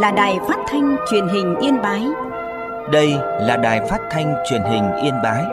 là Đài Phát thanh Truyền hình Yên Bái. Đây là Đài Phát thanh Truyền hình Yên Bái.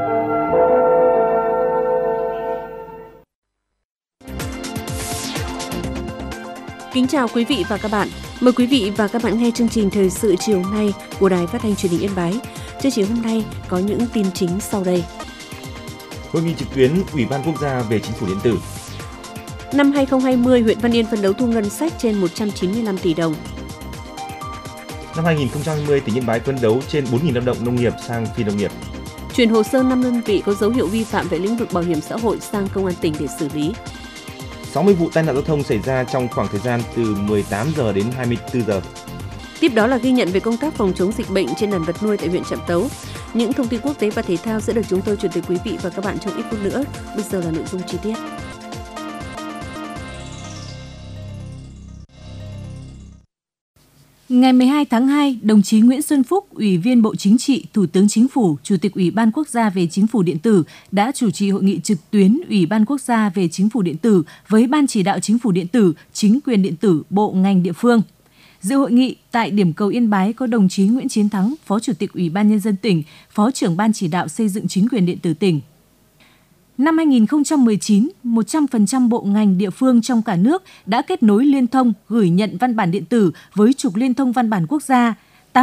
Kính chào quý vị và các bạn. Mời quý vị và các bạn nghe chương trình thời sự chiều nay của Đài Phát thanh Truyền hình Yên Bái. Chương trình hôm nay có những tin chính sau đây. Hội nghị trực tuyến Ủy ban Quốc gia về Chính phủ điện tử. Năm 2020, huyện Văn Yên phấn đấu thu ngân sách trên 195 tỷ đồng. Năm 2020, tỉnh Yên Bái phấn đấu trên 4.000 lao động nông nghiệp sang phi nông nghiệp. Chuyển hồ sơ 5 đơn vị có dấu hiệu vi phạm về lĩnh vực bảo hiểm xã hội sang công an tỉnh để xử lý. 60 vụ tai nạn giao thông xảy ra trong khoảng thời gian từ 18 giờ đến 24 giờ. Tiếp đó là ghi nhận về công tác phòng chống dịch bệnh trên đàn vật nuôi tại huyện Trạm Tấu. Những thông tin quốc tế và thể thao sẽ được chúng tôi chuyển tới quý vị và các bạn trong ít phút nữa. Bây giờ là nội dung chi tiết. Ngày 12 tháng 2, đồng chí Nguyễn Xuân Phúc, Ủy viên Bộ Chính trị, Thủ tướng Chính phủ, Chủ tịch Ủy ban Quốc gia về Chính phủ điện tử đã chủ trì hội nghị trực tuyến Ủy ban Quốc gia về Chính phủ điện tử với Ban chỉ đạo Chính phủ điện tử, Chính quyền điện tử, bộ ngành địa phương. Dự hội nghị tại điểm cầu Yên Bái có đồng chí Nguyễn Chiến Thắng, Phó Chủ tịch Ủy ban Nhân dân tỉnh, Phó trưởng Ban chỉ đạo xây dựng chính quyền điện tử tỉnh. Năm 2019, 100% bộ ngành địa phương trong cả nước đã kết nối liên thông gửi nhận văn bản điện tử với trục liên thông văn bản quốc gia.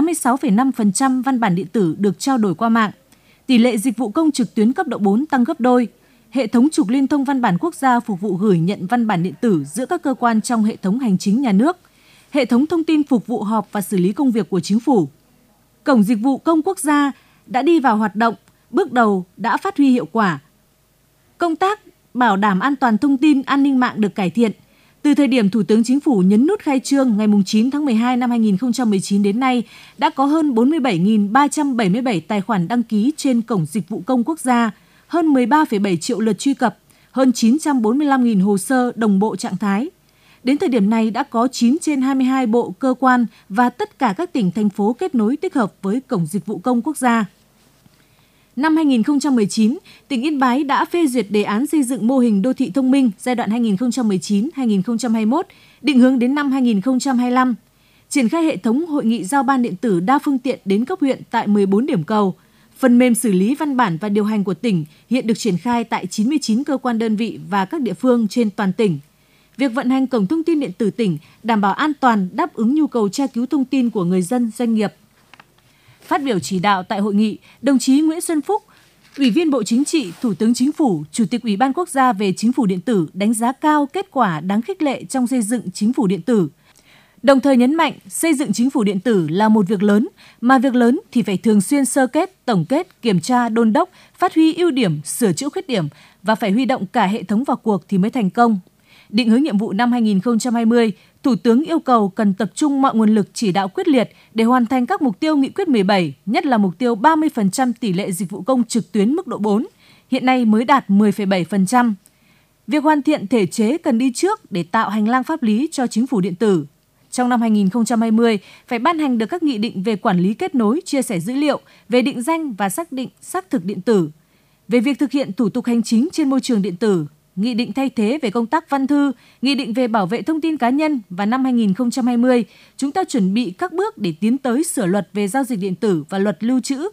86,5% văn bản điện tử được trao đổi qua mạng. Tỷ lệ dịch vụ công trực tuyến cấp độ 4 tăng gấp đôi. Hệ thống trục liên thông văn bản quốc gia phục vụ gửi nhận văn bản điện tử giữa các cơ quan trong hệ thống hành chính nhà nước. Hệ thống thông tin phục vụ họp và xử lý công việc của chính phủ. Cổng dịch vụ công quốc gia đã đi vào hoạt động, bước đầu đã phát huy hiệu quả. Công tác bảo đảm an toàn thông tin, an ninh mạng được cải thiện. Từ thời điểm Thủ tướng Chính phủ nhấn nút khai trương ngày 9 tháng 12 năm 2019 đến nay, đã có hơn 47.377 tài khoản đăng ký trên Cổng Dịch vụ Công Quốc gia, hơn 13,7 triệu lượt truy cập, hơn 945.000 hồ sơ đồng bộ trạng thái. Đến thời điểm này đã có 9 trên 22 bộ, cơ quan và tất cả các tỉnh, thành phố kết nối tích hợp với Cổng Dịch vụ Công Quốc gia. Năm 2019, tỉnh Yên Bái đã phê duyệt đề án xây dựng mô hình đô thị thông minh giai đoạn 2019-2021, định hướng đến năm 2025, triển khai hệ thống hội nghị giao ban điện tử đa phương tiện đến cấp huyện tại 14 điểm cầu. Phần mềm xử lý văn bản và điều hành của tỉnh hiện được triển khai tại 99 cơ quan đơn vị và các địa phương trên toàn tỉnh. Việc vận hành cổng thông tin điện tử tỉnh đảm bảo an toàn, đáp ứng nhu cầu tra cứu thông tin của người dân, doanh nghiệp. Phát biểu chỉ đạo tại hội nghị, đồng chí Nguyễn Xuân Phúc, Ủy viên Bộ Chính trị, Thủ tướng Chính phủ, Chủ tịch Ủy ban Quốc gia về Chính phủ điện tử đánh giá cao kết quả đáng khích lệ trong xây dựng chính phủ điện tử. Đồng thời nhấn mạnh xây dựng chính phủ điện tử là một việc lớn, mà việc lớn thì phải thường xuyên sơ kết, tổng kết, kiểm tra, đôn đốc, phát huy ưu điểm, sửa chữa khuyết điểm và phải huy động cả hệ thống vào cuộc thì mới thành công. Định hướng nhiệm vụ năm 2020, Thủ tướng yêu cầu cần tập trung mọi nguồn lực chỉ đạo quyết liệt để hoàn thành các mục tiêu nghị quyết 17, nhất là mục tiêu 30% tỷ lệ dịch vụ công trực tuyến mức độ 4, hiện nay mới đạt 10,7%. Việc hoàn thiện thể chế cần đi trước để tạo hành lang pháp lý cho chính phủ điện tử. Trong năm 2020, phải ban hành được các nghị định về quản lý kết nối, chia sẻ dữ liệu, về định danh và xác định xác thực điện tử, về việc thực hiện thủ tục hành chính trên môi trường điện tử, nghị định thay thế về công tác văn thư, nghị định về bảo vệ thông tin cá nhân và năm 2020, chúng ta chuẩn bị các bước để tiến tới sửa luật về giao dịch điện tử và luật lưu trữ.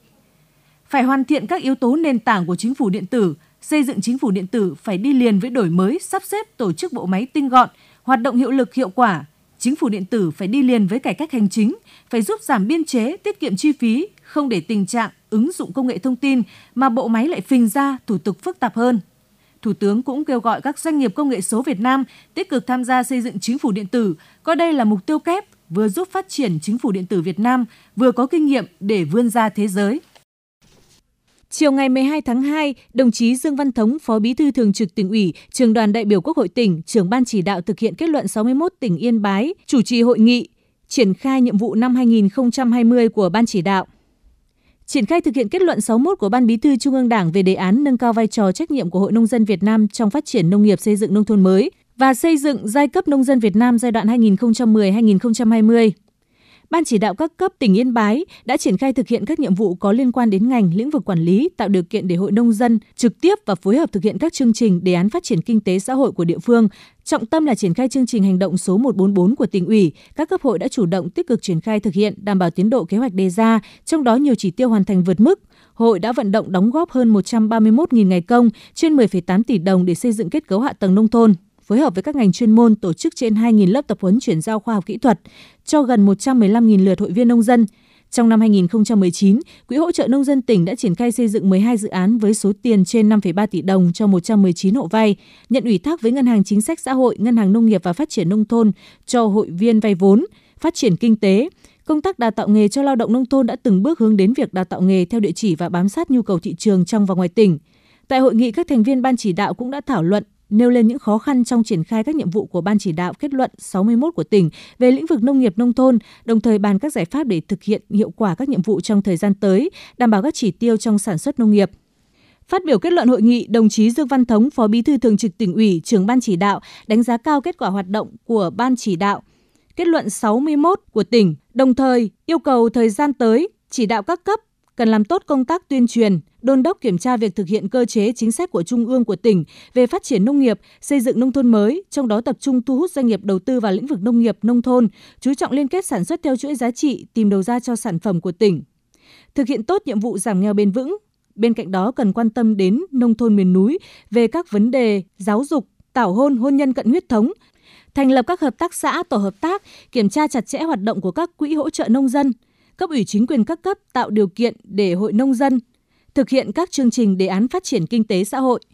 Phải hoàn thiện các yếu tố nền tảng của chính phủ điện tử, xây dựng chính phủ điện tử phải đi liền với đổi mới, sắp xếp tổ chức bộ máy tinh gọn, hoạt động hiệu lực hiệu quả. Chính phủ điện tử phải đi liền với cải cách hành chính, phải giúp giảm biên chế, tiết kiệm chi phí, không để tình trạng ứng dụng công nghệ thông tin mà bộ máy lại phình ra, thủ tục phức tạp hơn. Thủ tướng cũng kêu gọi các doanh nghiệp công nghệ số Việt Nam tích cực tham gia xây dựng chính phủ điện tử, coi đây là mục tiêu kép vừa giúp phát triển chính phủ điện tử Việt Nam, vừa có kinh nghiệm để vươn ra thế giới. Chiều ngày 12 tháng 2, đồng chí Dương Văn Thống, Phó Bí thư Thường trực Tỉnh ủy, Trưởng đoàn đại biểu Quốc hội tỉnh, Trưởng ban chỉ đạo thực hiện kết luận 61 tỉnh Yên Bái, chủ trì hội nghị triển khai nhiệm vụ năm 2020 của ban chỉ đạo. Triển khai thực hiện kết luận 61 của Ban Bí thư Trung ương Đảng về đề án nâng cao vai trò trách nhiệm của Hội Nông dân Việt Nam trong phát triển nông nghiệp, xây dựng nông thôn mới và xây dựng giai cấp nông dân Việt Nam giai đoạn 2010-2020. Ban chỉ đạo các cấp tỉnh Yên Bái đã triển khai thực hiện các nhiệm vụ có liên quan đến ngành, lĩnh vực quản lý, tạo điều kiện để hội nông dân trực tiếp và phối hợp thực hiện các chương trình, đề án phát triển kinh tế xã hội của địa phương. Trọng tâm là triển khai chương trình hành động số 144 của tỉnh ủy. Các cấp hội đã chủ động tích cực triển khai thực hiện, đảm bảo tiến độ kế hoạch đề ra, trong đó nhiều chỉ tiêu hoàn thành vượt mức. Hội đã vận động đóng góp hơn 131.000 ngày công, trên 10,8 tỷ đồng để xây dựng kết cấu hạ tầng nông thôn. Phối hợp với các ngành chuyên môn tổ chức trên 2.000 lớp tập huấn chuyển giao khoa học kỹ thuật cho gần 115.000 lượt hội viên nông dân. Trong năm 2019, Quỹ hỗ trợ nông dân tỉnh đã triển khai xây dựng 12 dự án với số tiền trên 5,3 tỷ đồng cho 119 hộ vay, nhận ủy thác với Ngân hàng Chính sách Xã hội, Ngân hàng Nông nghiệp và Phát triển Nông thôn cho hội viên vay vốn, phát triển kinh tế. Công tác đào tạo nghề cho lao động nông thôn đã từng bước hướng đến việc đào tạo nghề theo địa chỉ và bám sát nhu cầu thị trường trong và ngoài tỉnh. Tại hội nghị, các thành viên ban chỉ đạo cũng đã thảo luận, nêu lên những khó khăn trong triển khai các nhiệm vụ của Ban chỉ đạo kết luận 61 của tỉnh về lĩnh vực nông nghiệp nông thôn, đồng thời bàn các giải pháp để thực hiện hiệu quả các nhiệm vụ trong thời gian tới, đảm bảo các chỉ tiêu trong sản xuất nông nghiệp. Phát biểu kết luận hội nghị, đồng chí Dương Văn Thống, Phó Bí thư Thường trực Tỉnh ủy, Trưởng Ban chỉ đạo đánh giá cao kết quả hoạt động của Ban chỉ đạo kết luận 61 của tỉnh, đồng thời yêu cầu thời gian tới, chỉ đạo các cấp cần làm tốt công tác tuyên truyền, đôn đốc kiểm tra việc thực hiện cơ chế chính sách của Trung ương của tỉnh về phát triển nông nghiệp, xây dựng nông thôn mới, trong đó tập trung thu hút doanh nghiệp đầu tư vào lĩnh vực nông nghiệp, nông thôn, chú trọng liên kết sản xuất theo chuỗi giá trị, tìm đầu ra cho sản phẩm của tỉnh. Thực hiện tốt nhiệm vụ giảm nghèo bền vững. Bên cạnh đó cần quan tâm đến nông thôn miền núi về các vấn đề giáo dục, tảo hôn, hôn nhân cận huyết thống, thành lập các hợp tác xã, tổ hợp tác, kiểm tra chặt chẽ hoạt động của các quỹ hỗ trợ nông dân. Cấp ủy chính quyền các cấp tạo điều kiện để hội nông dân thực hiện các chương trình đề án phát triển kinh tế xã hội.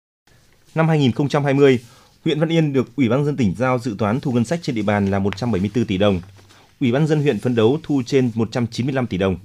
Năm 2020, huyện Văn Yên được Ủy ban nhân dân tỉnh giao dự toán thu ngân sách trên địa bàn là 174 tỷ đồng. Ủy ban nhân dân huyện phấn đấu thu trên 195 tỷ đồng.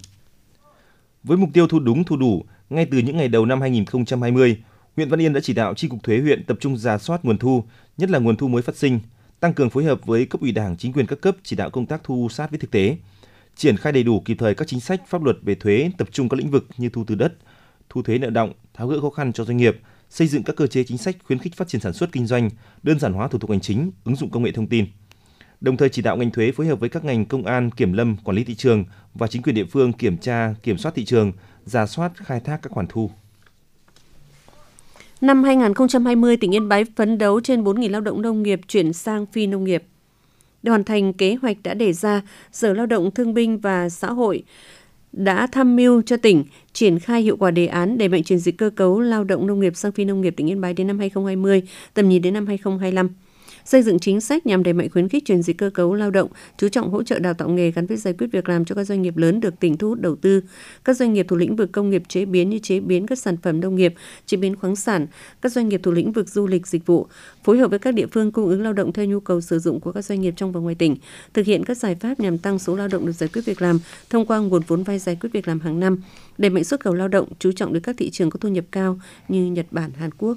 Với mục tiêu thu đúng thu đủ, ngay từ những ngày đầu năm 2020, huyện Văn Yên đã chỉ đạo Chi cục Thuế huyện tập trung rà soát nguồn thu, nhất là nguồn thu mới phát sinh, tăng cường phối hợp với cấp ủy Đảng, chính quyền các cấp chỉ đạo công tác thu sát với thực tế, triển khai đầy đủ kịp thời các chính sách pháp luật về thuế, tập trung các lĩnh vực như thu từ đất, thu thuế nợ động, tháo gỡ khó khăn cho doanh nghiệp, xây dựng các cơ chế chính sách khuyến khích phát triển sản xuất kinh doanh, đơn giản hóa thủ tục hành chính, ứng dụng công nghệ thông tin. Đồng thời chỉ đạo ngành thuế phối hợp với các ngành công an, kiểm lâm, quản lý thị trường và chính quyền địa phương kiểm tra, kiểm soát thị trường, rà soát, khai thác các khoản thu. Năm 2020, tỉnh Yên Bái phấn đấu trên 4.000 lao động nông nghiệp chuyển sang phi nông nghiệp. Để hoàn thành kế hoạch đã đề ra, Sở Lao động Thương binh và Xã hội đã tham mưu cho tỉnh triển khai hiệu quả đề án đẩy mạnh chuyển dịch cơ cấu lao động nông nghiệp sang phi nông nghiệp tỉnh Yên Bái đến năm 2020, tầm nhìn đến năm 2025. Xây dựng chính sách nhằm đẩy mạnh khuyến khích chuyển dịch cơ cấu lao động, chú trọng hỗ trợ đào tạo nghề gắn với giải quyết việc làm cho các doanh nghiệp lớn được tỉnh thu hút đầu tư, các doanh nghiệp thuộc lĩnh vực công nghiệp chế biến như chế biến các sản phẩm nông nghiệp, chế biến khoáng sản, các doanh nghiệp thuộc lĩnh vực du lịch dịch vụ, phối hợp với các địa phương cung ứng lao động theo nhu cầu sử dụng của các doanh nghiệp trong và ngoài tỉnh, thực hiện các giải pháp nhằm tăng số lao động được giải quyết việc làm thông qua nguồn vốn vay giải quyết việc làm hàng năm, đẩy mạnh xuất khẩu lao động, chú trọng đến các thị trường có thu nhập cao như Nhật Bản, Hàn Quốc.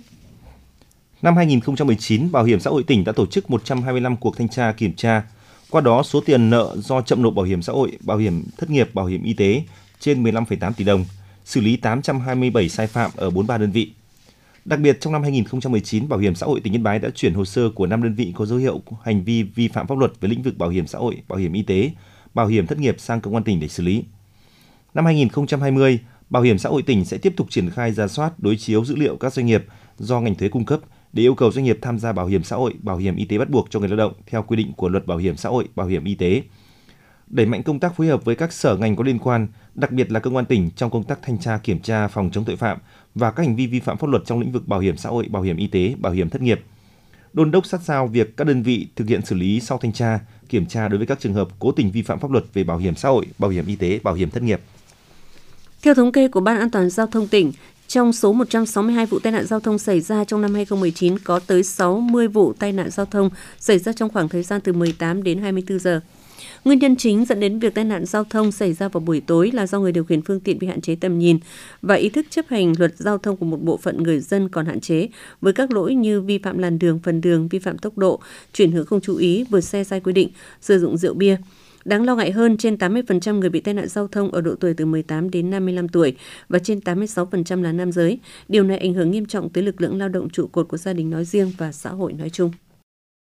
Năm 2019, Bảo hiểm xã hội tỉnh đã tổ chức 125 cuộc thanh tra kiểm tra. Qua đó, số tiền nợ do chậm nộp bảo hiểm xã hội, bảo hiểm thất nghiệp, bảo hiểm y tế trên 15,8 tỷ đồng, xử lý 827 sai phạm ở 43 đơn vị. Đặc biệt, trong năm 2019, Bảo hiểm xã hội tỉnh Yên Bái đã chuyển hồ sơ của 5 đơn vị có dấu hiệu hành vi vi phạm pháp luật về lĩnh vực bảo hiểm xã hội, bảo hiểm y tế, bảo hiểm thất nghiệp sang công an tỉnh để xử lý. Năm 2020, Bảo hiểm xã hội tỉnh sẽ tiếp tục triển khai rà soát, đối chiếu dữ liệu các doanh nghiệp do ngành thuế cung cấp để yêu cầu doanh nghiệp tham gia bảo hiểm xã hội, bảo hiểm y tế bắt buộc cho người lao động theo quy định của Luật Bảo hiểm xã hội, bảo hiểm y tế. Đẩy mạnh công tác phối hợp với các sở ngành có liên quan, đặc biệt là công an tỉnh trong công tác thanh tra kiểm tra phòng chống tội phạm và các hành vi vi phạm pháp luật trong lĩnh vực bảo hiểm xã hội, bảo hiểm y tế, bảo hiểm thất nghiệp. Đôn đốc sát sao việc các đơn vị thực hiện xử lý sau thanh tra, kiểm tra đối với các trường hợp cố tình vi phạm pháp luật về bảo hiểm xã hội, bảo hiểm y tế, bảo hiểm thất nghiệp. Theo thống kê của Ban An toàn giao thông tỉnh, trong số 162 vụ tai nạn giao thông xảy ra trong năm 2019, có tới 60 vụ tai nạn giao thông xảy ra trong khoảng thời gian từ 18 đến 24 giờ. Nguyên nhân chính dẫn đến việc tai nạn giao thông xảy ra vào buổi tối là do người điều khiển phương tiện bị hạn chế tầm nhìn và ý thức chấp hành luật giao thông của một bộ phận người dân còn hạn chế, với các lỗi như vi phạm làn đường, phần đường, vi phạm tốc độ, chuyển hướng không chú ý, vượt xe sai quy định, sử dụng rượu bia. Đáng lo ngại hơn, trên 80% người bị tai nạn giao thông ở độ tuổi từ 18 đến 55 tuổi và trên 86% là nam giới. Điều này ảnh hưởng nghiêm trọng tới lực lượng lao động trụ cột của gia đình nói riêng và xã hội nói chung.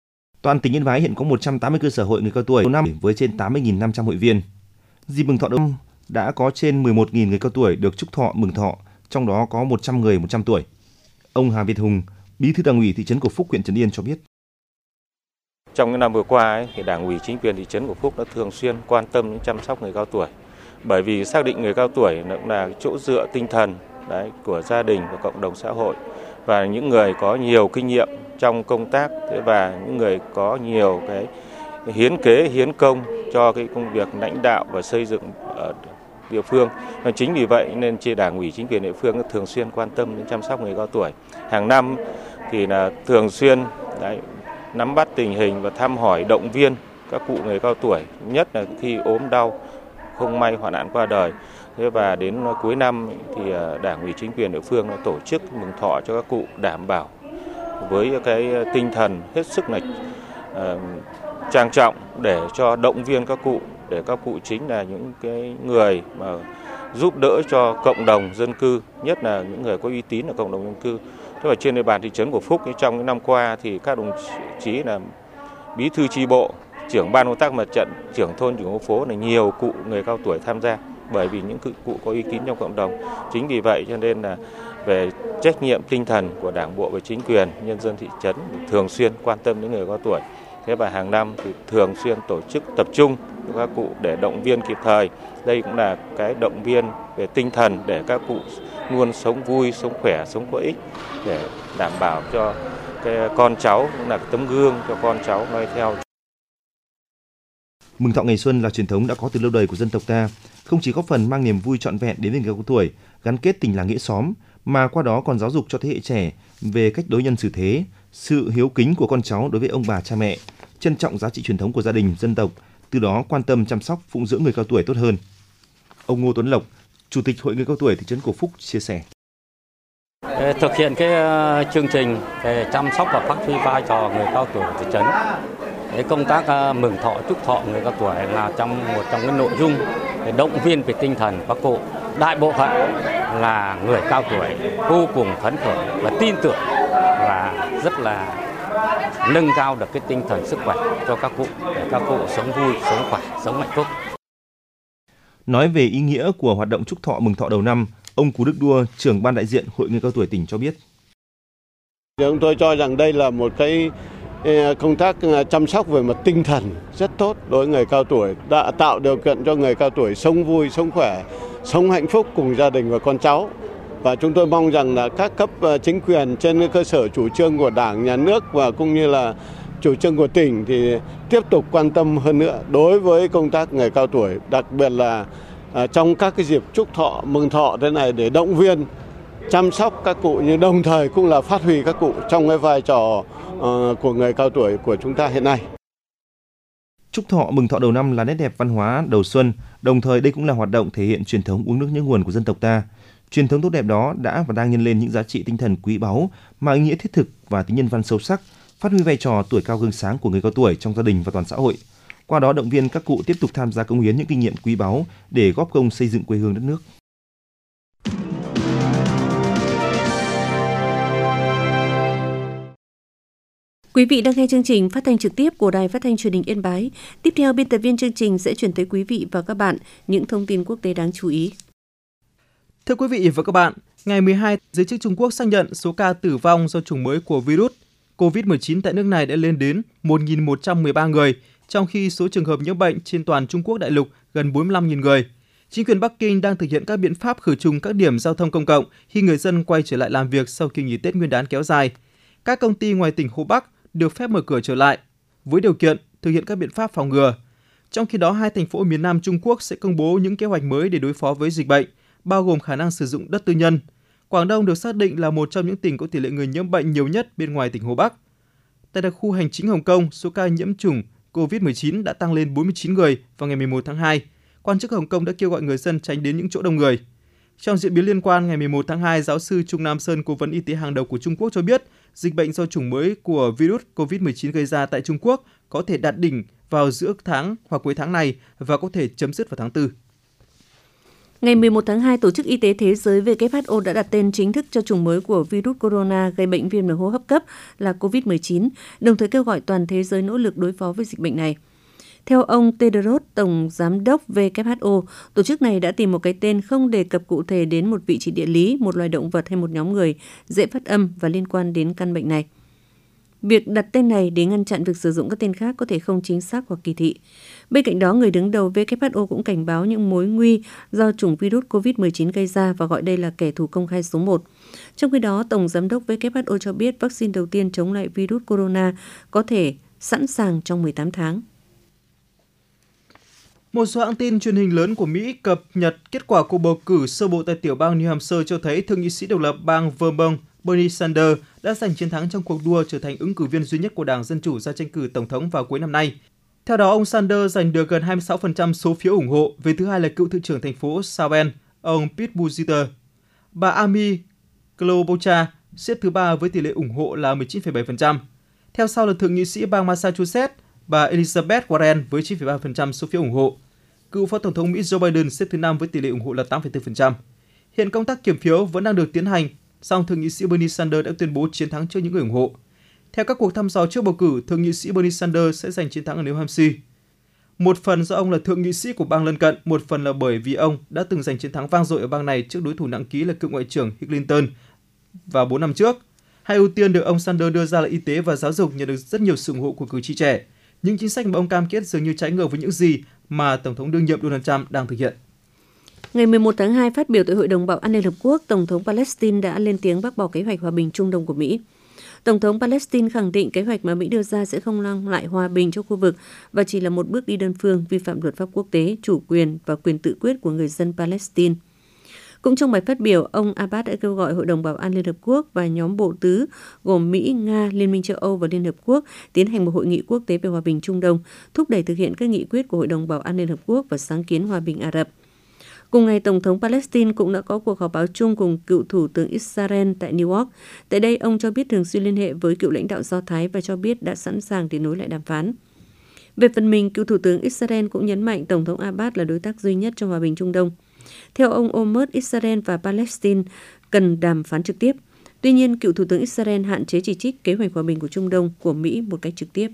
Toàn tỉnh Yên Bái hiện có 180 cơ sở hội người cao tuổi năm với trên 80.500 hội viên. Dịp mừng thọ đầu năm đã có trên 11.000 người cao tuổi được chúc thọ mừng thọ, trong đó có 100 người 100 tuổi. Ông Hà Việt Hùng, Bí thư Đảng ủy thị trấn Cổ Phúc, huyện Trấn Yên cho biết. Trong những năm vừa qua, thì Đảng ủy chính quyền thị trấn Cổ Phúc đã thường xuyên quan tâm đến chăm sóc người cao tuổi. Bởi vì xác định người cao tuổi cũng là chỗ dựa tinh thần của gia đình và cộng đồng xã hội, và những người có nhiều kinh nghiệm trong công tác và những người có nhiều cái hiến kế hiến công cho cái công việc lãnh đạo và xây dựng ở địa phương. Và chính vì vậy nên Đảng ủy chính quyền địa phương thường xuyên quan tâm đến chăm sóc người cao tuổi. Hàng năm thì là thường xuyên nắm bắt tình hình và thăm hỏi động viên các cụ người cao tuổi, nhất là khi ốm đau, không may hoạn nạn qua đời. Và đến cuối năm thì Đảng ủy chính quyền địa phương đã tổ chức mừng thọ cho các cụ, đảm bảo với cái tinh thần hết sức là trang trọng để cho động viên các cụ, để các cụ chính là những cái người mà giúp đỡ cho cộng đồng dân cư, nhất là những người có uy tín ở cộng đồng dân cư. Thế và trên địa bàn thị trấn Cổ Phúc trong những năm qua thì các đồng chí là bí thư chi bộ, trưởng ban công tác mặt trận, trưởng thôn, trưởng khu phố là nhiều cụ người cao tuổi tham gia, bởi vì những cụ có uy tín trong cộng đồng. Chính vì vậy cho nên là về trách nhiệm tinh thần của Đảng bộ và chính quyền, nhân dân thị trấn thường xuyên quan tâm đến người cao tuổi. Thế và hàng năm thì thường xuyên tổ chức tập trung các cụ để động viên kịp thời. Đây cũng là cái động viên về tinh thần để các cụ luôn sống vui, sống khỏe, sống có ích, để đảm bảo cho cái con cháu, cũng là cái tấm gương cho con cháu noi theo. Mừng thọ ngày xuân là truyền thống đã có từ lâu đời của dân tộc ta, không chỉ góp phần mang niềm vui trọn vẹn đến với người cao tuổi, gắn kết tình làng nghĩa xóm, mà qua đó còn giáo dục cho thế hệ trẻ về cách đối nhân xử thế, sự hiếu kính của con cháu đối với ông bà cha mẹ, trân trọng giá trị truyền thống của gia đình, dân tộc, từ đó quan tâm chăm sóc, phụng dưỡng người cao tuổi tốt hơn. Ông Ngô Tuấn Lộc, Chủ tịch Hội người cao tuổi thị trấn Cổ Phúc chia sẻ. Thực hiện cái chương trình về chăm sóc và phát huy vai trò người cao tuổi của thị trấn, công tác mừng thọ chúc thọ người cao tuổi là một trong cái nội dung để động viên về tinh thần các cụ. Đại bộ phận là người cao tuổi vô cùng phấn khởi và tin tưởng và rất là nâng cao được cái tinh thần sức khỏe cho các cụ, để các cụ sống vui, sống khỏe, sống hạnh phúc. Nói về ý nghĩa của hoạt động chúc thọ mừng thọ đầu năm, ông Cú Đức Đua, trưởng ban đại diện Hội người cao tuổi tỉnh cho biết. Chúng tôi cho rằng đây là một cái công tác chăm sóc về mặt tinh thần rất tốt đối với người cao tuổi, đã tạo điều kiện cho người cao tuổi sống vui, sống khỏe, sống hạnh phúc cùng gia đình và con cháu. Và chúng tôi mong rằng là các cấp chính quyền trên cơ sở chủ trương của Đảng, Nhà nước và cũng như là chủ trương của tỉnh thì tiếp tục quan tâm hơn nữa đối với công tác người cao tuổi, đặc biệt là trong các cái dịp chúc thọ, mừng thọ thế này để động viên, chăm sóc các cụ, nhưng đồng thời cũng là phát huy các cụ trong cái vai trò của người cao tuổi của chúng ta hiện nay. Chúc thọ mừng thọ đầu năm là nét đẹp văn hóa đầu xuân, đồng thời đây cũng là hoạt động thể hiện truyền thống uống nước nhớ nguồn của dân tộc ta. Truyền thống tốt đẹp đó đã và đang nhân lên những giá trị tinh thần quý báu, mang ý nghĩa thiết thực và tính nhân văn sâu sắc, phát huy vai trò tuổi cao gương sáng của người cao tuổi trong gia đình và toàn xã hội. Qua đó động viên các cụ tiếp tục tham gia cống hiến những kinh nghiệm quý báu để góp công xây dựng quê hương đất nước. Quý vị đang nghe chương trình phát thanh trực tiếp của Đài Phát thanh Truyền hình Yên Bái. Tiếp theo, biên tập viên chương trình sẽ chuyển tới quý vị và các bạn những thông tin quốc tế đáng chú ý. Thưa quý vị và các bạn, ngày 12, giới chức Trung Quốc xác nhận số ca tử vong do chủng mới của virus COVID-19 tại nước này đã lên đến 1.113 người, trong khi số trường hợp nhiễm bệnh trên toàn Trung Quốc đại lục gần 45.000 người. Chính quyền Bắc Kinh đang thực hiện các biện pháp khử trùng các điểm giao thông công cộng khi người dân quay trở lại làm việc sau kỳ nghỉ Tết Nguyên đán kéo dài. Các công ty ngoài tỉnh Hồ Bắc được phép mở cửa trở lại, với điều kiện thực hiện các biện pháp phòng ngừa. Trong khi đó, 2 thành phố miền Nam Trung Quốc sẽ công bố những kế hoạch mới để đối phó với dịch bệnh, bao gồm khả năng sử dụng đất tư nhân. Quảng Đông được xác định là một trong những tỉnh có tỷ lệ người nhiễm bệnh nhiều nhất bên ngoài tỉnh Hồ Bắc. Tại đặc khu hành chính Hồng Kông, số ca nhiễm chủng COVID-19 đã tăng lên 49 người vào ngày 11 tháng 2. Quan chức Hồng Kông đã kêu gọi người dân tránh đến những chỗ đông người. Trong diễn biến liên quan, ngày 11 tháng 2, giáo sư Trung Nam Sơn, cố vấn y tế hàng đầu của Trung Quốc cho biết, dịch bệnh do chủng mới của virus COVID-19 gây ra tại Trung Quốc có thể đạt đỉnh vào giữa tháng hoặc cuối tháng này và có thể chấm dứt vào tháng 4. Ngày 11 tháng 2, Tổ chức Y tế Thế giới WHO đã đặt tên chính thức cho chủng mới của virus corona gây bệnh viêm đường hô hấp cấp là COVID-19, đồng thời kêu gọi toàn thế giới nỗ lực đối phó với dịch bệnh này. Theo ông Tedros, Tổng Giám đốc WHO, tổ chức này đã tìm một cái tên không đề cập cụ thể đến một vị trí địa lý, một loài động vật hay một nhóm người dễ phát âm và liên quan đến căn bệnh này. Việc đặt tên này để ngăn chặn việc sử dụng các tên khác có thể không chính xác hoặc kỳ thị. Bên cạnh đó, người đứng đầu WHO cũng cảnh báo những mối nguy do chủng virus COVID-19 gây ra và gọi đây là kẻ thù công khai số 1. Trong khi đó, Tổng Giám đốc WHO cho biết vaccine đầu tiên chống lại virus corona có thể sẵn sàng trong 18 tháng. Một số hãng tin truyền hình lớn của Mỹ cập nhật kết quả cuộc bầu cử sơ bộ tại tiểu bang New Hampshire cho thấy thượng nghị sĩ độc lập bang Vermont Bernie Sanders đã giành chiến thắng trong cuộc đua trở thành ứng cử viên duy nhất của Đảng Dân Chủ ra tranh cử Tổng thống vào cuối năm nay. Theo đó, ông Sanders giành được gần 26% số phiếu ủng hộ, về thứ hai là cựu thị trưởng thành phố South Bend, ông Pete Buttigieg. Bà Amy Klobuchar xếp thứ ba với tỷ lệ ủng hộ là 19,7%. Theo sau là thượng nghị sĩ bang Massachusetts, bà Elizabeth Warren với 9,3% số phiếu ủng hộ. Cựu phó tổng thống Mỹ Joe Biden xếp thứ 5 với tỷ lệ ủng hộ là 8,4%. Hiện công tác kiểm phiếu vẫn đang được tiến hành, song thượng nghị sĩ Bernie Sanders đã tuyên bố chiến thắng trước những người ủng hộ. Theo các cuộc thăm dò trước bầu cử, thượng nghị sĩ Bernie Sanders sẽ giành chiến thắng ở New Hampshire. Một phần do ông là thượng nghị sĩ của bang lân cận, một phần là bởi vì ông đã từng giành chiến thắng vang dội ở bang này trước đối thủ nặng ký là cựu ngoại trưởng Hillary Clinton vào 4 năm trước. Hai ưu tiên được ông Sanders đưa ra là y tế và giáo dục nhận được rất nhiều sự ủng hộ của cử tri trẻ. Những chính sách mà ông cam kết dường như trái ngược với những gì mà Tổng thống đương nhiệm Donald Trump đang thực hiện. Ngày 11 tháng 2, phát biểu tại Hội đồng Bảo an Liên Hợp Quốc, Tổng thống Palestine đã lên tiếng bác bỏ kế hoạch hòa bình Trung Đông của Mỹ. Tổng thống Palestine khẳng định kế hoạch mà Mỹ đưa ra sẽ không mang lại hòa bình cho khu vực và chỉ là một bước đi đơn phương vi phạm luật pháp quốc tế, chủ quyền và quyền tự quyết của người dân Palestine. Cũng trong bài phát biểu, ông Abbas đã kêu gọi Hội đồng Bảo an Liên Hợp Quốc và nhóm bộ tứ gồm Mỹ, Nga, Liên minh châu Âu và Liên Hợp Quốc tiến hành một hội nghị quốc tế về hòa bình Trung Đông, thúc đẩy thực hiện các nghị quyết của Hội đồng Bảo an Liên Hợp Quốc và sáng kiến hòa bình Ả Rập. Cùng ngày, Tổng thống Palestine cũng đã có cuộc họp báo chung cùng cựu Thủ tướng Israel tại New York. Tại đây, ông cho biết thường xuyên liên hệ với cựu lãnh đạo Do Thái và cho biết đã sẵn sàng để nối lại đàm phán. Về phần mình, cựu Thủ tướng Israel cũng nhấn mạnh Tổng thống Abbas là đối tác duy nhất trong hòa bình Trung Đông. Theo ông Omar, Israel và Palestine cần đàm phán trực tiếp. Tuy nhiên, cựu Thủ tướng Israel hạn chế chỉ trích kế hoạch hòa bình của Trung Đông của Mỹ một cách trực tiếp.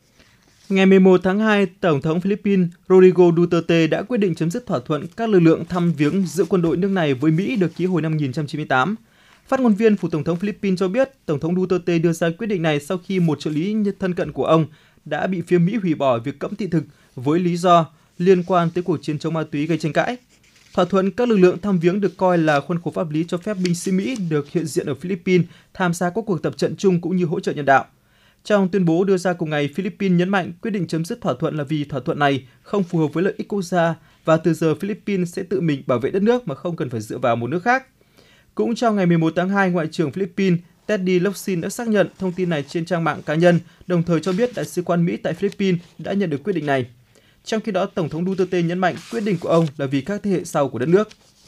Ngày 11 tháng 2, Tổng thống Philippines Rodrigo Duterte đã quyết định chấm dứt thỏa thuận các lực lượng thăm viếng giữa quân đội nước này với Mỹ được ký hồi năm 1998. Phát ngôn viên Phủ Tổng thống Philippines cho biết, Tổng thống Duterte đưa ra quyết định này sau khi một trợ lý thân cận của ông đã bị phía Mỹ hủy bỏ việc cấm thị thực với lý do liên quan tới cuộc chiến chống ma túy gây tranh cãi. Thỏa thuận các lực lượng thăm viếng được coi là khuôn khổ pháp lý cho phép binh sĩ Mỹ được hiện diện ở Philippines tham gia các cuộc tập trận chung cũng như hỗ trợ nhân đạo. Trong tuyên bố đưa ra cùng ngày, Philippines nhấn mạnh quyết định chấm dứt thỏa thuận là vì thỏa thuận này không phù hợp với lợi ích quốc gia và từ giờ Philippines sẽ tự mình bảo vệ đất nước mà không cần phải dựa vào một nước khác. Cũng trong ngày 11 tháng 2, Ngoại trưởng Philippines Teddy Locsin đã xác nhận thông tin này trên trang mạng cá nhân, đồng thời cho biết Đại sứ quán Mỹ tại Philippines đã nhận được quyết định này. Trong khi đó, Tổng thống Duterte nhấn mạnh quyết định của ông là vì các thế hệ sau của đất nước.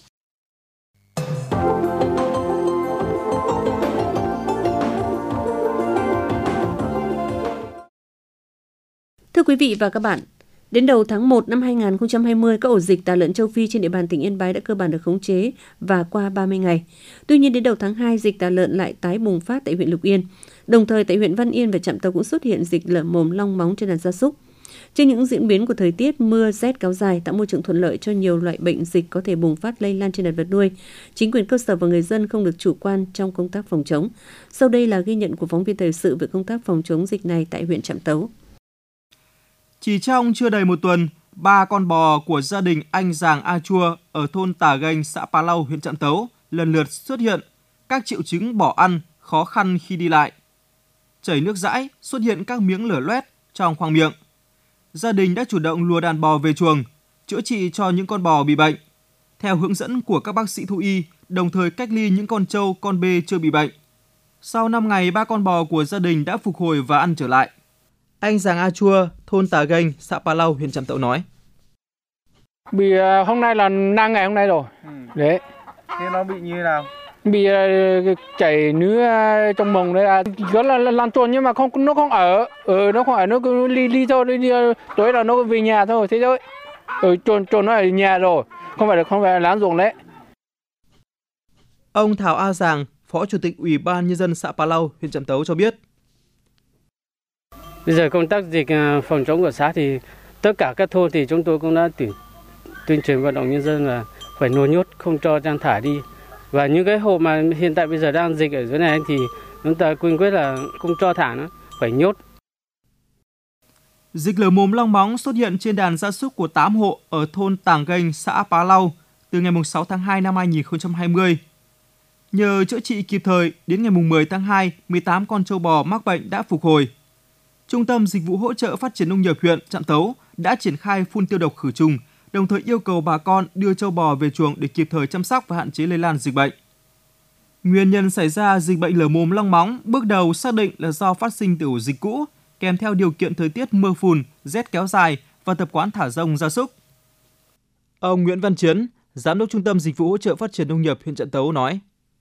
Thưa quý vị và các bạn, đến đầu tháng 1 năm 2020, các ổ dịch tả lợn châu Phi trên địa bàn tỉnh Yên Bái đã cơ bản được khống chế và qua 30 ngày. Tuy nhiên, đến đầu tháng 2, dịch tả lợn lại tái bùng phát tại huyện Lục Yên. Đồng thời, tại huyện Văn Yên và Trạm Tấu cũng xuất hiện dịch lở mồm long móng trên đàn gia súc. Trên những diễn biến của thời tiết, mưa, rét kéo dài tạo môi trường thuận lợi cho nhiều loại bệnh dịch có thể bùng phát lây lan trên đàn vật nuôi. Chính quyền cơ sở và người dân không được chủ quan trong công tác phòng chống. Sau đây là ghi nhận của phóng viên thời sự về công tác phòng chống dịch này tại huyện Trạm Tấu. Chỉ trong chưa đầy một tuần, 3 con bò của gia đình anh Giàng A Chua ở thôn Tà Gành, xã Pá Lau, huyện Trạm Tấu lần lượt xuất hiện các triệu chứng bỏ ăn, khó khăn khi đi lại. Chảy nước dãi, xuất hiện các miếng lở loét trong khoang miệng. Gia đình đã chủ động lùa đàn bò về chuồng, chữa trị cho những con bò bị bệnh, theo hướng dẫn của các bác sĩ thú y, đồng thời cách ly những con trâu, con bê chưa bị bệnh. Sau 5 ngày, 3 con bò của gia đình đã phục hồi và ăn trở lại. Anh Giàng A Chua, thôn Tà Gành, xã Pá Lau, huyện Trạm Tấu nói. Bị hôm nay là 5 ngày hôm nay rồi. Đấy. Thế nó bị như thế nào? Bị chảy nước trong mồm đấy, rất là lan chuồn nhưng mà nó không ở, nó cứ ly thôi, tối là nó về nhà thôi, thế thôi. chôn nó ở nhà rồi, không phải là lán ruộng đấy. Ông Thảo A Giàng, Phó Chủ tịch Ủy ban Nhân dân xã Pà Lau, huyện Trạm Tấu cho biết. Bây giờ công tác dịch phòng chống của xã thì tất cả các thôn thì chúng tôi cũng đã tuyên truyền vận động nhân dân là phải nuôi nhốt, không cho chăn thả đi. Và những cái hộ mà hiện tại bây giờ đang dịch ở dưới này thì chúng ta quyên quyết là không cho thả nữa, phải nhốt. Dịch lở mồm long móng xuất hiện trên đàn gia súc của 8 hộ ở thôn Tàng Gành, xã Pà Lau từ ngày 6 tháng 2 năm 2020. Nhờ chữa trị kịp thời, đến ngày 10 tháng 2, 18 con trâu bò mắc bệnh đã phục hồi. Trung tâm Dịch vụ Hỗ trợ Phát triển Nông nghiệp huyện Trạm Tấu đã triển khai phun tiêu độc khử trùng, đồng thời yêu cầu bà con đưa trâu bò về chuồng để kịp thời chăm sóc và hạn chế lây lan dịch bệnh. Nguyên nhân xảy ra dịch bệnh lở mồm long móng bước đầu xác định là do phát sinh từ ổ dịch cũ, kèm theo điều kiện thời tiết mưa phùn, rét kéo dài và tập quán thả rông gia súc. Ông Nguyễn Văn Chiến, Giám đốc Trung tâm Dịch vụ Hỗ trợ Phát triển Nông nghiệp huyện Trạm Tấu nói: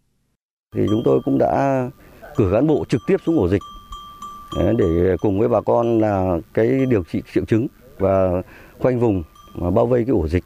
Thì chúng tôi cũng đã cử cán bộ trực tiếp xuống ổ dịch để cùng với bà con là cái điều trị triệu chứng và khoanh vùng bao vây cái ổ dịch.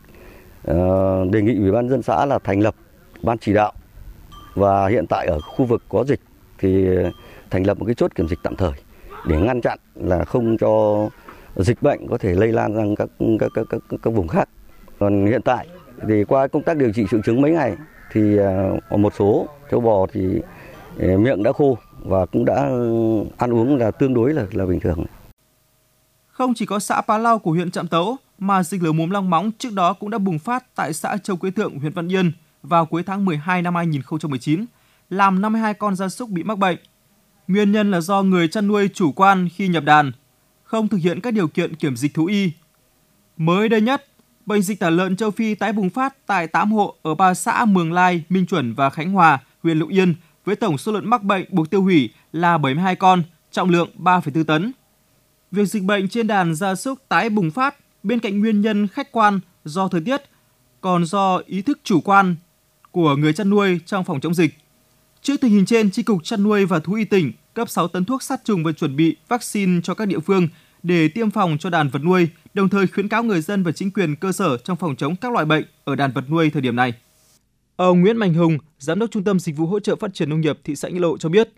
Đề nghị Ủy ban nhân dân xã là thành lập ban chỉ đạo, và hiện tại ở khu vực có dịch thì thành lập một cái chốt kiểm dịch tạm thời để ngăn chặn là không cho dịch bệnh có thể lây lan sang các vùng khác. Còn hiện tại thì qua công tác điều trị triệu chứng mấy ngày thì một số trâu bò thì miệng đã khô và cũng đã ăn uống là tương đối là bình thường. Không chỉ có xã Pà Lau của huyện Trạm Tấu mà dịch lở mồm long móng trước đó cũng đã bùng phát tại xã Châu Quế Thượng, huyện Văn Yên vào cuối tháng 12 năm 2019, làm 52 con gia súc bị mắc bệnh. Nguyên nhân là do người chăn nuôi chủ quan khi nhập đàn, không thực hiện các điều kiện kiểm dịch thú y. Mới đây nhất, bệnh dịch tả lợn châu Phi tái bùng phát tại 8 hộ ở 3 xã Mường Lai, Minh Chuẩn và Khánh Hòa, huyện Lục Yên, với tổng số lợn mắc bệnh buộc tiêu hủy là 72 con, trọng lượng 3,4 tấn. Việc dịch bệnh trên đàn gia súc tái bùng phát bên cạnh nguyên nhân khách quan do thời tiết, còn do ý thức chủ quan của người chăn nuôi trong phòng chống dịch. Trước tình hình trên, Chi cục Chăn nuôi và Thú y tỉnh cấp 6 tấn thuốc sát trùng và chuẩn bị vaccine cho các địa phương để tiêm phòng cho đàn vật nuôi, đồng thời khuyến cáo người dân và chính quyền cơ sở trong phòng chống các loại bệnh ở đàn vật nuôi thời điểm này. Ông Nguyễn Mạnh Hùng, Giám đốc Trung tâm Dịch vụ Hỗ trợ Phát triển Nông nghiệp thị xã Nghĩa Lộ cho biết.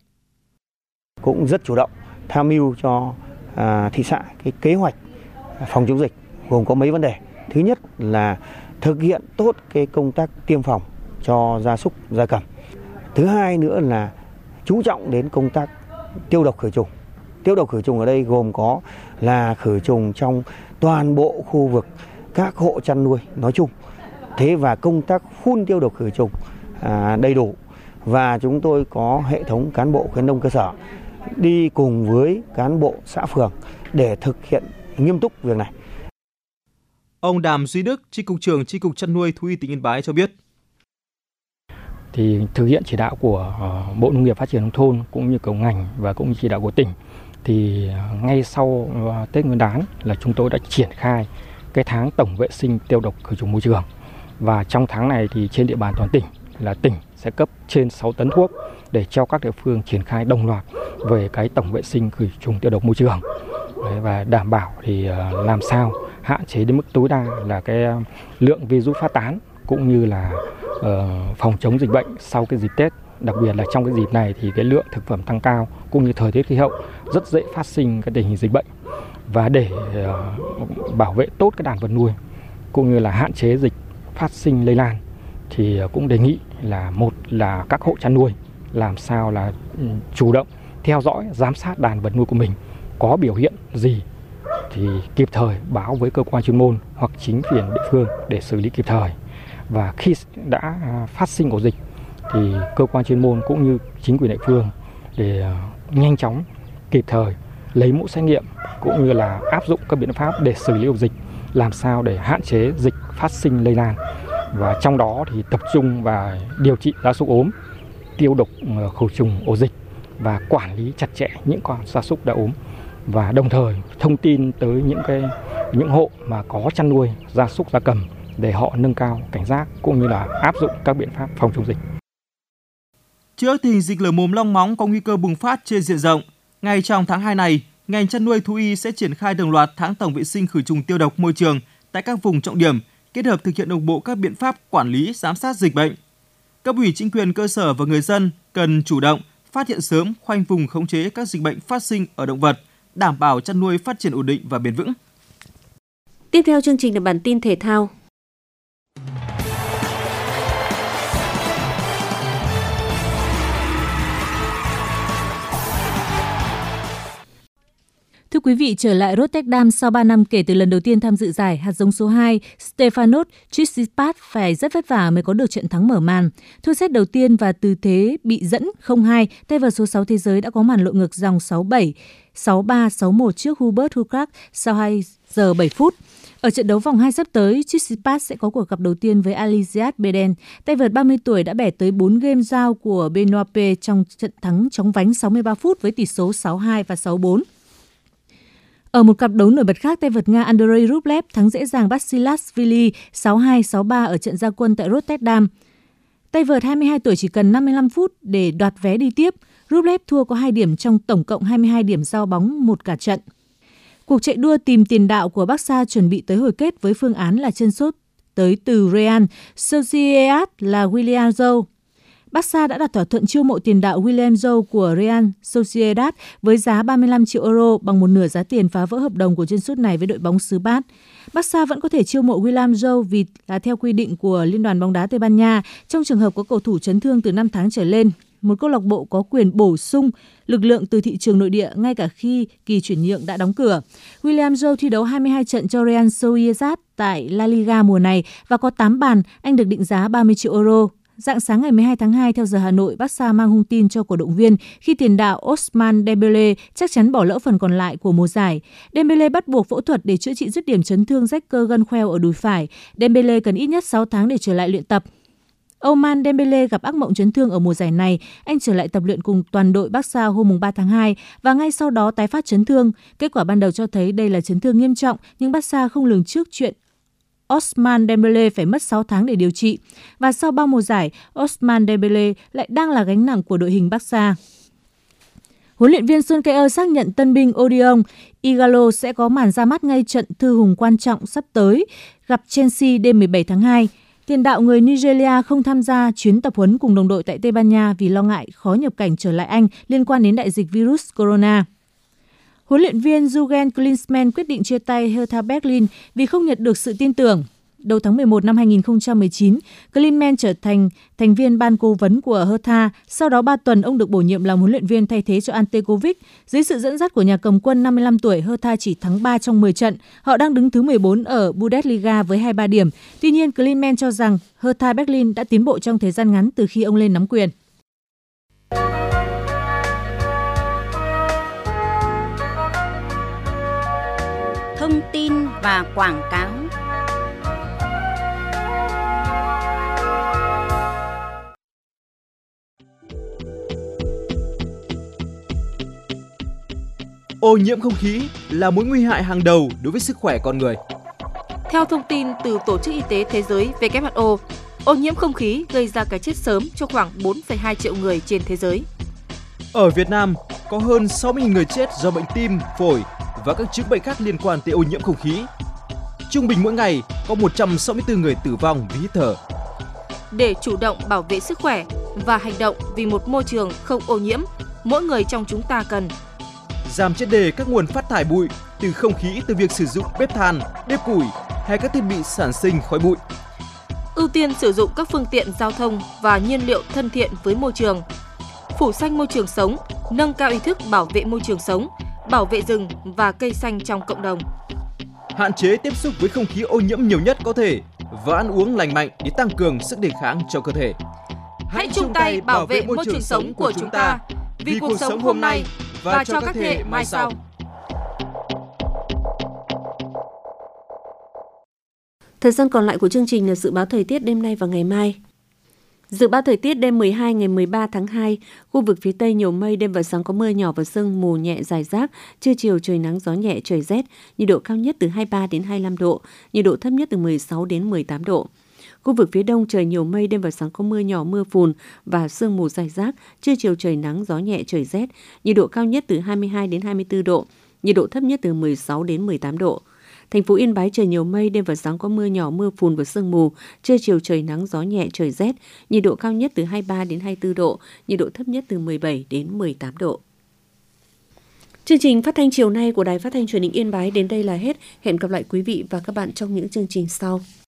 Cũng rất chủ động tham mưu cho thị xã cái kế hoạch phòng chống dịch gồm có mấy vấn đề. Thứ nhất là thực hiện tốt cái công tác tiêm phòng cho gia súc, gia cầm. Thứ hai nữa là chú trọng đến công tác tiêu độc khử trùng. Tiêu độc khử trùng ở đây gồm có là khử trùng trong toàn bộ khu vực các hộ chăn nuôi nói chung. Thế và công tác phun tiêu độc khử trùng đầy đủ, và chúng tôi có hệ thống cán bộ khuyến nông cơ sở đi cùng với cán bộ xã phường để thực hiện nghiêm túc việc này. Ông Đàm Duy Đức, Chi cục trưởng Chi cục Chăn nuôi Thú y tỉnh Yên Bái cho biết. Thì thực hiện chỉ đạo của Bộ Nông nghiệp Phát triển Nông thôn cũng như của ngành và cũng như chỉ đạo của tỉnh, thì ngay sau Tết Nguyên đán là chúng tôi đã triển khai cái tháng tổng vệ sinh tiêu độc khử trùng môi trường. Và trong tháng này thì trên địa bàn toàn tỉnh là tỉnh sẽ cấp trên 6 tấn thuốc để cho các địa phương triển khai đồng loạt về cái tổng vệ sinh khử trùng tiêu độc môi trường. Và đảm bảo thì làm sao hạn chế đến mức tối đa là cái lượng virus phát tán cũng như là phòng chống dịch bệnh sau cái dịp Tết. Đặc biệt là trong cái dịp này thì cái lượng thực phẩm tăng cao cũng như thời tiết khí hậu rất dễ phát sinh cái tình hình dịch bệnh. Và để bảo vệ tốt cái đàn vật nuôi cũng như là hạn chế dịch phát sinh lây lan thì cũng đề nghị là một là các hộ chăn nuôi làm sao là chủ động theo dõi, giám sát đàn vật nuôi của mình có biểu hiện gì thì kịp thời báo với cơ quan chuyên môn hoặc chính quyền địa phương để xử lý kịp thời. Và khi đã phát sinh ổ dịch thì cơ quan chuyên môn cũng như chính quyền địa phương để nhanh chóng kịp thời lấy mẫu xét nghiệm cũng như là áp dụng các biện pháp để xử lý ổ dịch, làm sao để hạn chế dịch phát sinh lây lan. Và trong đó thì tập trung vào điều trị gia súc ốm, tiêu độc khử trùng ổ dịch và quản lý chặt chẽ những con gia súc đã ốm, và đồng thời thông tin tới những hộ mà có chăn nuôi gia súc gia cầm để họ nâng cao cảnh giác cũng như là áp dụng các biện pháp phòng chống dịch. Trước tình hình dịch lở mồm long móng có nguy cơ bùng phát trên diện rộng, ngay trong tháng 2 này, ngành chăn nuôi thú y sẽ triển khai đồng loạt tháng tổng vệ sinh khử trùng tiêu độc môi trường tại các vùng trọng điểm, kết hợp thực hiện đồng bộ các biện pháp quản lý, giám sát dịch bệnh. Cấp ủy chính quyền cơ sở và người dân cần chủ động phát hiện sớm, khoanh vùng khống chế các dịch bệnh phát sinh ở động vật, đảm bảo chăn nuôi phát triển ổn định và bền vững. Tiếp theo chương trình là bản tin thể thao. Thưa quý vị, trở lại Rotterdam sau 3 năm kể từ lần đầu tiên tham dự giải, hạt giống số 2 Stefanos Tsitsipas phải rất vất vả mới có được trận thắng mở màn. Thua set đầu tiên và từ thế bị dẫn 0-2, tay vợt số 6 thế giới đã có màn lội ngược dòng 6-7, 6-3, 6-1 trước Hubert Hurkacz sau 2 giờ 7 phút. Ở trận đấu vòng 2 sắp tới, Tsitsipas sẽ có cuộc gặp đầu tiên với Aliziad Beden. Tay vợt 30 tuổi đã bẻ tới 4 game giao của Benoit Paire trong trận thắng chóng vánh 63 phút với tỷ số 6-2 và 6-4. Ở một cặp đấu nổi bật khác, tay vợt Nga Andrei Rublev thắng dễ dàng Basilashvili 6-2, 6-3 ở trận ra quân tại Rotterdam. Tay vợt 22 tuổi chỉ cần 55 phút để đoạt vé đi tiếp. Rublev thua có 2 điểm trong tổng cộng 22 điểm giao bóng một cả trận. Cuộc chạy đua tìm tiền đạo của Barca chuẩn bị tới hồi kết với phương án là chân sút tới từ Real Sociedad là William Joe. Barca đã đặt thỏa thuận chiêu mộ tiền đạo William Joe của Real Sociedad với giá 35 triệu euro, bằng một nửa giá tiền phá vỡ hợp đồng của chân sút này với đội bóng xứ Bát. Barca vẫn có thể chiêu mộ William Joe vì là theo quy định của Liên đoàn bóng đá Tây Ban Nha, trong trường hợp có cầu thủ chấn thương từ 5 tháng trở lên, một câu lạc bộ có quyền bổ sung lực lượng từ thị trường nội địa ngay cả khi kỳ chuyển nhượng đã đóng cửa. William Joe thi đấu 22 trận cho Real Sociedad tại La Liga mùa này và có 8 bàn, anh được định giá 30 triệu euro. Rạng sáng ngày 12 tháng 2 theo giờ Hà Nội, Barca mang hung tin cho cổ động viên khi tiền đạo Ousmane Dembélé chắc chắn bỏ lỡ phần còn lại của mùa giải. Dembélé bắt buộc phẫu thuật để chữa trị dứt điểm chấn thương rách cơ gân khoeo ở đùi phải. Dembélé cần ít nhất 6 tháng để trở lại luyện tập. Ousmane Dembélé gặp ác mộng chấn thương ở mùa giải này. Anh trở lại tập luyện cùng toàn đội Barca hôm 3 tháng 2 và ngay sau đó tái phát chấn thương. Kết quả ban đầu cho thấy đây là chấn thương nghiêm trọng, nhưng Barca không lường trước chuyện Ousmane Dembélé phải mất 6 tháng để điều trị. Và sau 3 mùa giải, Ousmane Dembélé lại đang là gánh nặng của đội hình Barca. Huấn luyện viên Solskjaer xác nhận tân binh Odion Ighalo sẽ có màn ra mắt ngay trận thư hùng quan trọng sắp tới gặp Chelsea đêm 17 tháng 2. Tiền đạo người Nigeria không tham gia chuyến tập huấn cùng đồng đội tại Tây Ban Nha vì lo ngại khó nhập cảnh trở lại Anh liên quan đến đại dịch virus corona. Huấn luyện viên Jürgen Klinsmann quyết định chia tay Hertha Berlin vì không nhận được sự tin tưởng. Đầu tháng 11 năm 2019, Klinsmann trở thành thành viên ban cố vấn của Hertha. Sau đó 3 tuần, ông được bổ nhiệm làm huấn luyện viên thay thế cho Ante Kovic. Dưới sự dẫn dắt của nhà cầm quân 55 tuổi, Hertha chỉ thắng 3 trong 10 trận. Họ đang đứng thứ 14 ở Bundesliga với 23 điểm. Tuy nhiên, Klinsmann cho rằng Hertha Berlin đã tiến bộ trong thời gian ngắn từ khi ông lên nắm quyền. Thông tin và quảng cáo. Ô nhiễm không khí là mối nguy hại hàng đầu đối với sức khỏe con người. Theo thông tin từ Tổ chức Y tế Thế giới WHO, ô nhiễm không khí gây ra cái chết sớm cho khoảng 4,2 triệu người trên thế giới. Ở Việt Nam, có hơn 60.000 người chết do bệnh tim, phổi và các chứng bệnh khác liên quan tới ô nhiễm không khí. Trung bình mỗi ngày có 164 người tử vong vì hít thở. Để chủ động bảo vệ sức khỏe và hành động vì một môi trường không ô nhiễm, mỗi người trong chúng ta cần giảm triệt để các nguồn phát thải bụi từ không khí từ việc sử dụng bếp than, bếp củi hay các thiết bị sản sinh khói bụi. Ưu tiên sử dụng các phương tiện giao thông và nhiên liệu thân thiện với môi trường. Phủ xanh môi trường sống, nâng cao ý thức bảo vệ môi trường sống, bảo vệ rừng và cây xanh trong cộng đồng. Hạn chế tiếp xúc với không khí ô nhiễm nhiều nhất có thể và ăn uống lành mạnh để tăng cường sức đề kháng cho cơ thể. Hãy chung tay bảo vệ môi trường sống của chúng ta vì cuộc sống hôm nay và cho các thế hệ mai sau. Thời gian còn lại của chương trình là dự báo thời tiết đêm nay và ngày mai. Dự báo thời tiết đêm 12 ngày 13 tháng 2, khu vực phía Tây nhiều mây, đêm và sáng có mưa nhỏ và sương mù nhẹ rải rác, trưa chiều trời nắng gió nhẹ trời rét, nhiệt độ cao nhất từ 23 đến 25 độ, nhiệt độ thấp nhất từ 16 đến 18 độ. Khu vực phía Đông trời nhiều mây, đêm và sáng có mưa nhỏ, mưa phùn và sương mù rải rác, trưa chiều trời nắng gió nhẹ trời rét, nhiệt độ cao nhất từ 22 đến 24 độ, nhiệt độ thấp nhất từ 16 đến 18 độ. Thành phố Yên Bái trời nhiều mây, đêm và sáng có mưa nhỏ, mưa phùn và sương mù, trưa chiều trời nắng, gió nhẹ, trời rét, nhiệt độ cao nhất từ 23 đến 24 độ, nhiệt độ thấp nhất từ 17 đến 18 độ. Chương trình phát thanh chiều nay của Đài Phát thanh Truyền hình Yên Bái đến đây là hết. Hẹn gặp lại quý vị và các bạn trong những chương trình sau.